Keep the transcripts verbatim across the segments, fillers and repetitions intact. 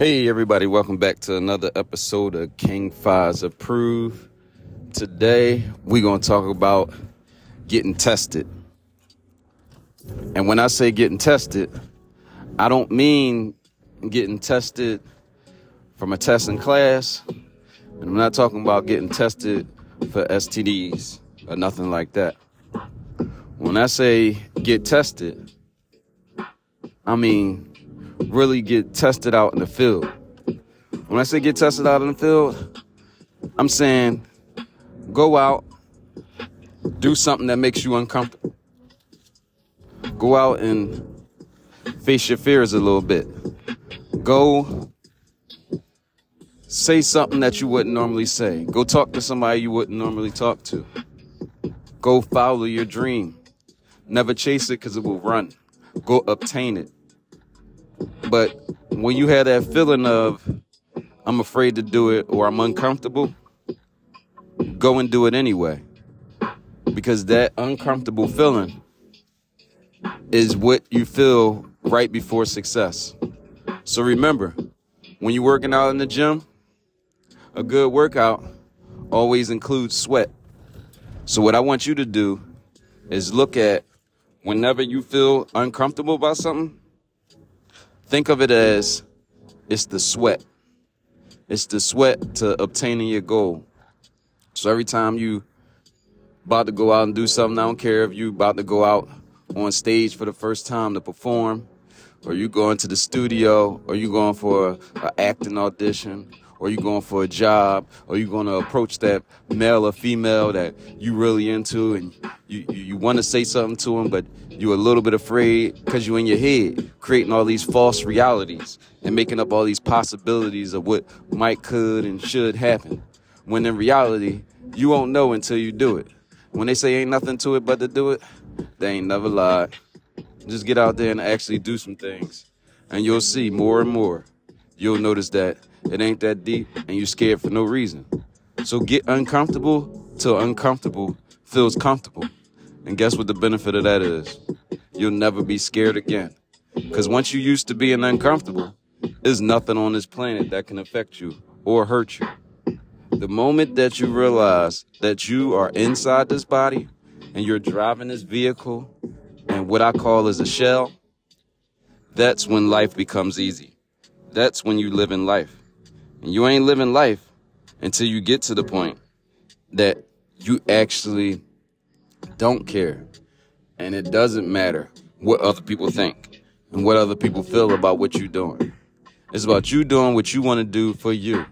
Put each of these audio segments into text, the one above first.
Hey everybody, welcome back to another episode of King Fives Approve. Today we're going to talk about getting tested. And when I say getting tested, I don't mean getting tested from a test in class. And I'm not talking about getting tested for S T Ds or nothing like that. When I say get tested, I mean really get tested out in the field. When I say get tested out in the field, I'm saying go out, do something that makes you uncomfortable. Go out and face your fears a little bit. Go say something that you wouldn't normally say. Go talk to somebody you wouldn't normally talk to. Go follow your dream. Never chase it because it will run. Go obtain it. But when you have that feeling of, I'm afraid to do it or I'm uncomfortable, go and do it anyway. Because that uncomfortable feeling is what you feel right before success. So remember, when you're working out in the gym, a good workout always includes sweat. So what I want you to do is look at whenever you feel uncomfortable about something, think of it as it's the sweat. It's the sweat to obtaining your goal. So every time you about to go out and do something, I don't care if you about to go out on stage for the first time to perform, or you going to the studio, or you going for an acting audition, or you going for a job, or you going to approach that male or female that you really into, and you, you, you want to say something to them, but you're a little bit afraid because you're in your head creating all these false realities and making up all these possibilities of what might, could, and should happen. When in reality, you won't know until you do it. When they say ain't nothing to it but to do it, they ain't never lied. Just get out there and actually do some things, and you'll see more and more. You'll notice that it ain't that deep and you're scared for no reason. So get uncomfortable till uncomfortable feels comfortable. And guess what the benefit of that is? You'll never be scared again. Because once you used to being uncomfortable, there's nothing on this planet that can affect you or hurt you. The moment that you realize that you are inside this body and you're driving this vehicle and what I call is a shell, that's when life becomes easy. That's when you live in life. And you ain't living life until you get to the point that you actually don't care. And it doesn't matter what other people think and what other people feel about what you're doing. It's about you doing what you want to do for you.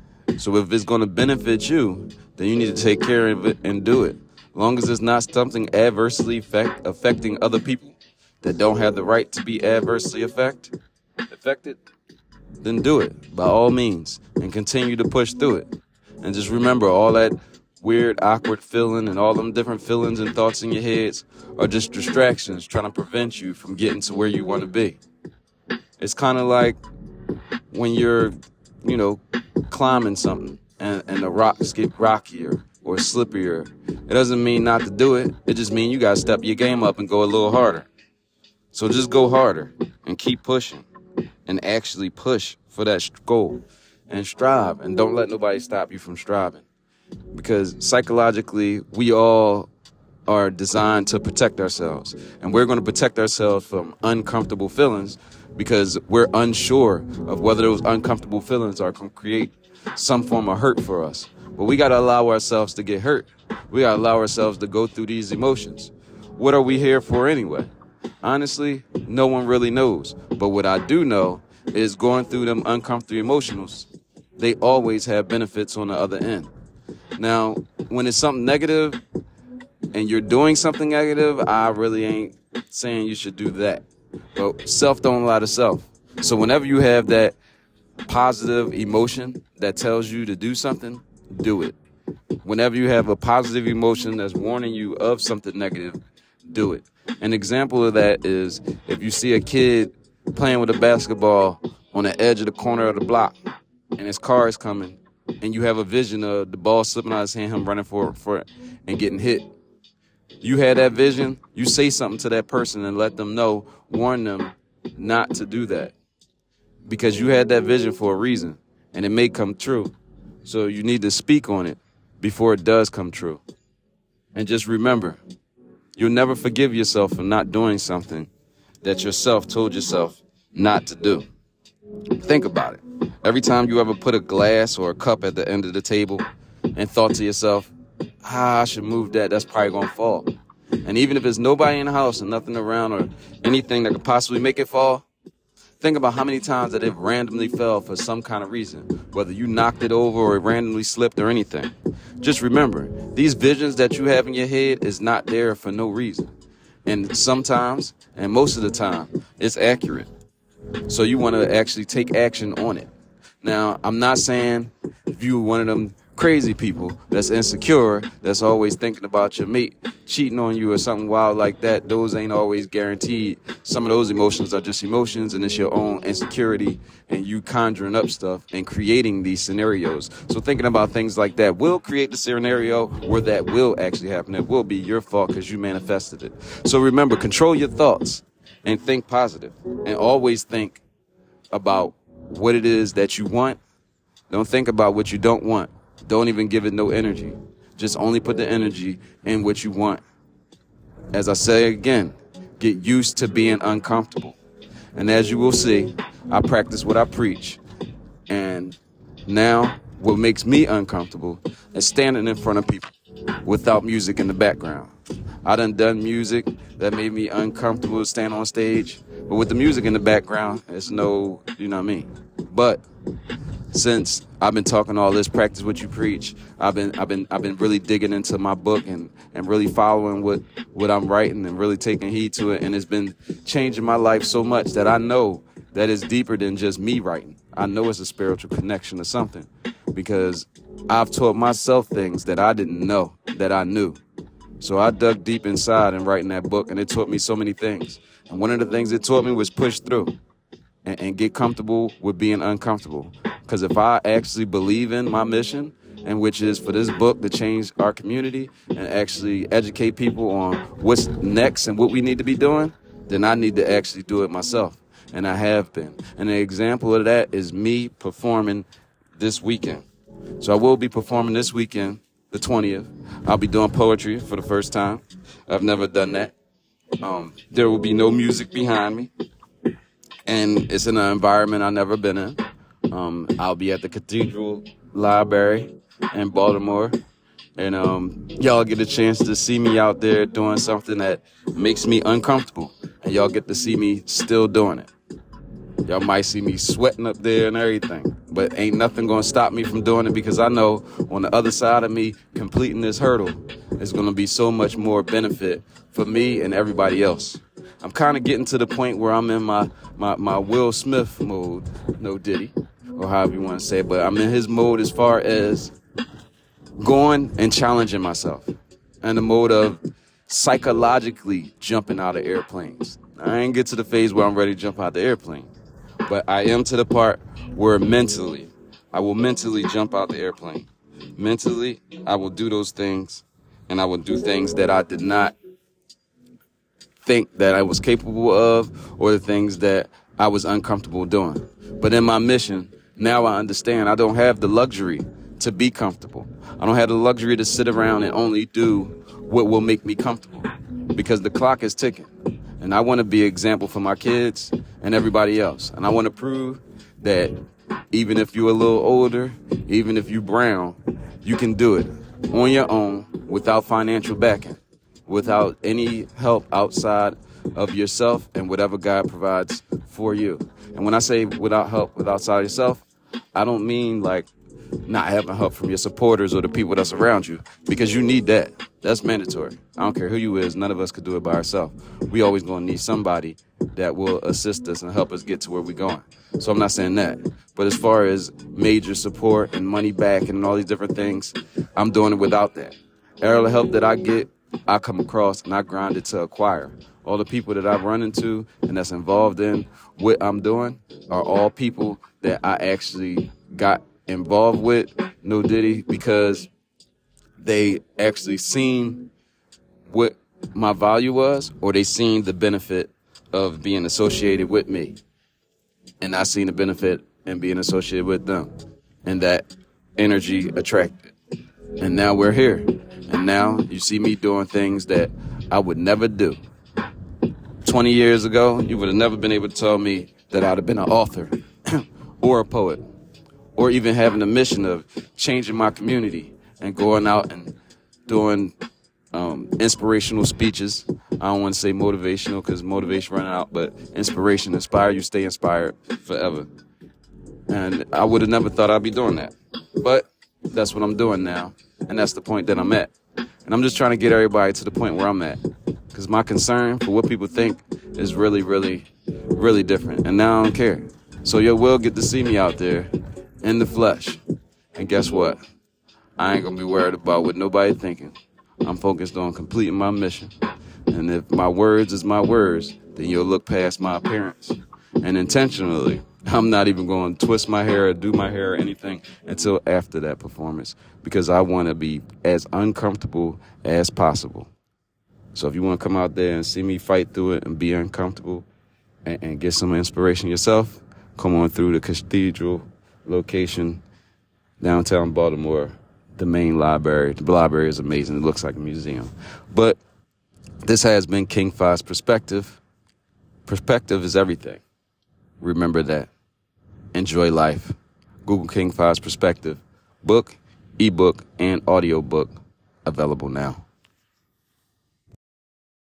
So if it's going to benefit you, then you need to take care of it and do it. As long as it's not something adversely affect, affecting other people that don't have the right to be adversely affect, affected, then do it by all means and continue to push through it. And just remember, all that weird, awkward feeling and all them different feelings and thoughts in your heads are just distractions trying to prevent you from getting to where you want to be. It's kind of like when you're, you know, climbing something and, and the rocks get rockier or slippier. It doesn't mean not to do it. It just means you got to step your game up and go a little harder. So just go harder and keep pushing and actually push for that goal and strive, and don't let nobody stop you from striving. Because psychologically, we all are designed to protect ourselves. And we're going to protect ourselves from uncomfortable feelings because we're unsure of whether those uncomfortable feelings are going to create some form of hurt for us. But we got to allow ourselves to get hurt. We got to allow ourselves to go through these emotions. What are we here for anyway? Honestly, no one really knows. But what I do know is going through them uncomfortable emotions, they always have benefits on the other end. Now, when it's something negative and you're doing something negative, I really ain't saying you should do that. But self don't lie to self. So whenever you have that positive emotion that tells you to do something, do it. Whenever you have a positive emotion that's warning you of something negative, do it. An example of that is if you see a kid playing with a basketball on the edge of the corner of the block and his car is coming and you have a vision of the ball slipping out of his hand, him running for, for it and getting hit. You had that vision, you say something to that person and let them know, warn them not to do that. because you had that vision for a reason, and it may come true. So you need to speak on it before it does come true. And just remember, you'll never forgive yourself for not doing something that yourself told yourself not to do. Think about it. Every time you ever put a glass or a cup at the end of the table and thought to yourself, ah, I should move that, that's probably going to fall. And even if there's nobody in the house and nothing around or anything that could possibly make it fall, think about how many times that it randomly fell for some kind of reason, whether you knocked it over or it randomly slipped or anything. Just remember, these visions that you have in your head is not there for no reason. And sometimes, and most of the time, it's accurate. So you want to actually take action on it. Now, I'm not saying if you're one of them crazy people that's insecure, that's always thinking about your mate cheating on you or something wild like that, those ain't always guaranteed. Some of those emotions are just emotions, and it's your own insecurity and you conjuring up stuff and creating these scenarios. So thinking about things like that will create the scenario where that will actually happen. It will be your fault because you manifested it. So remember, control your thoughts and think positive, and always think about what it is that you want. Don't think about what you don't want. Don't even give it no energy. Just only put the energy in what you want. As I say again, get used to being uncomfortable. And as you will see, I practice what I preach. And now what makes me uncomfortable is standing in front of people without music in the background. I done done music that made me uncomfortable to stand on stage. But with the music in the background, it's no, you know what I mean? But since I've been talking all this, practice what you preach, I've been I've been I've been really digging into my book and, and really following what, what I'm writing and really taking heed to it. And it's been changing my life so much that I know that it's deeper than just me writing. I know it's a spiritual connection to something, because I've taught myself things that I didn't know that I knew. So I dug deep inside in writing that book, and it taught me so many things. And one of the things it taught me was push through and, and get comfortable with being uncomfortable. Because if I actually believe in my mission, and which is for this book to change our community and actually educate people on what's next and what we need to be doing, then I need to actually do it myself. And I have been. And an example of that is me performing this weekend. So I will be performing this weekend, the twentieth. I'll be doing poetry for the first time. I've never done that. Um, there will be no music behind me. And it's in an environment I've never been in. Um, I'll be at the Cathedral Library in Baltimore. And um, y'all get a chance to see me out there doing something that makes me uncomfortable. And y'all get to see me still doing it. Y'all might see me sweating up there and everything. But ain't nothing going to stop me from doing it, because I know on the other side of me completing this hurdle is going to be so much more benefit for me and everybody else. I'm kind of getting to the point where I'm in my, my, my Will Smith mode, no Diddy, or however you want to say it. But I'm in his mode as far as going and challenging myself, in the mode of psychologically jumping out of airplanes. I ain't get to the phase where I'm ready to jump out the airplane, but I am to the part where mentally, I will mentally jump out the airplane. Mentally, I will do those things, and I will do things that I did not think that I was capable of, or the things that I was uncomfortable doing. But in my mission, now I understand I don't have the luxury to be comfortable. I don't have the luxury to sit around and only do what will make me comfortable, because the clock is ticking. And I want to be an example for my kids and everybody else. And I want to prove that even if you're a little older, even if you're brown, you can do it on your own without financial backing, without any help outside of yourself and whatever God provides for you. And when I say without help, without outside yourself, I don't mean like not having help from your supporters or the people that's around you, because you need that. That's mandatory. I don't care who you is. None of us could do it by ourselves. We always going to need somebody that will assist us and help us get to where we're going. So I'm not saying that. But as far as major support and money back and all these different things, I'm doing it without that. All the help that I get, I come across and I grind it to acquire. All the people that I've run into and that's involved in what I'm doing are all people that I actually got involved with, no Diddy, because they actually seen what my value was, or they seen the benefit of being associated with me. And I seen the benefit in being associated with them. And that energy attracted. And now we're here. And now you see me doing things that I would never do. twenty years ago, you would have never been able to tell me that I'd have been an author or a poet or even having a mission of changing my community and going out and doing um, inspirational speeches. I don't want to say motivational because motivation running out, but inspiration, inspire you, stay inspired forever. And I would have never thought I'd be doing that. But that's what I'm doing now. And that's the point that I'm at. And I'm just trying to get everybody to the point where I'm at. Because my concern for what people think is really, really, really different. And now I don't care. So you will get to see me out there in the flesh. And guess what? I ain't going to be worried about what nobody thinking. I'm focused on completing my mission. And if my words is my words, then you'll look past my appearance. And intentionally, I'm not even going to twist my hair or do my hair or anything until after that performance. Because I want to be as uncomfortable as possible. So if you want to come out there and see me fight through it and be uncomfortable and, and get some inspiration yourself, come on through the Cathedral location, downtown Baltimore, the main library. The library is amazing. It looks like a museum. But this has been King Five's Perspective. Perspective is everything. Remember that. Enjoy life. Google King Five's Perspective. Book, ebook, and audiobook available now.